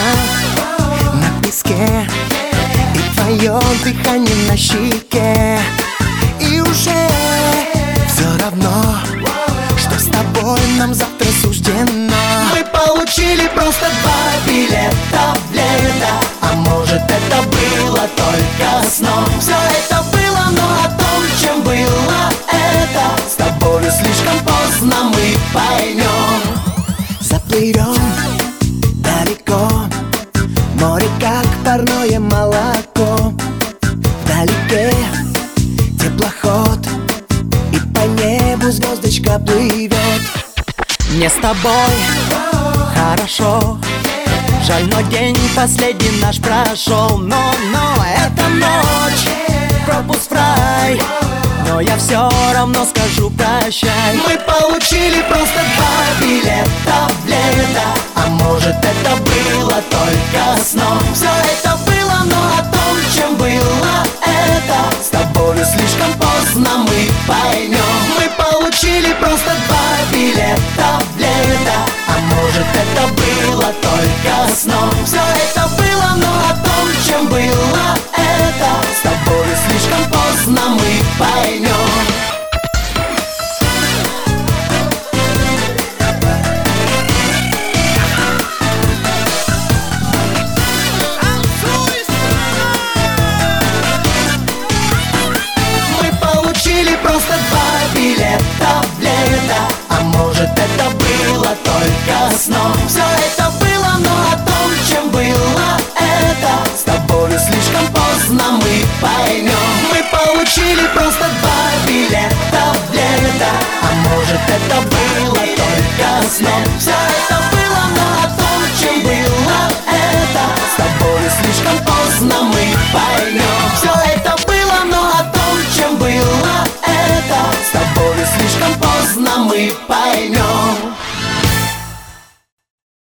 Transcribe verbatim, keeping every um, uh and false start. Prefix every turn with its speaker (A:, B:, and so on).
A: на песке, и твое дыхание на щеке. И уже все равно, что с тобой нам завтра суждено. Мы получили просто два билета в лето, а может это было только сном. Все это было, но о том, чем было это, с тобою слишком поздно мы поймем. Заплывем далеко, море как парное молоко. Вдалеке теплоход, и по небу звездочка плывет. Мне с тобой хорошо, жаль, но день последний наш прошел. Но, но эта ночь пропуск в рай, но я все равно скажу прощай. Мы получили просто два билета в лето, а может это было только сном. Все это было, но о том, чем было это, с тобою слишком поздно мы поймем. Мы получили просто два билета в лето, а может это было только сном. Все это было, но о том, чем было это, с тобою слишком поздно мы поймем. Просто два билета в лето, а может это было только сном. Все это было, но о том, чем было это, с тобою слишком поздно мы поймем. Мы получили просто два билета в лето, а может это было только сном. Все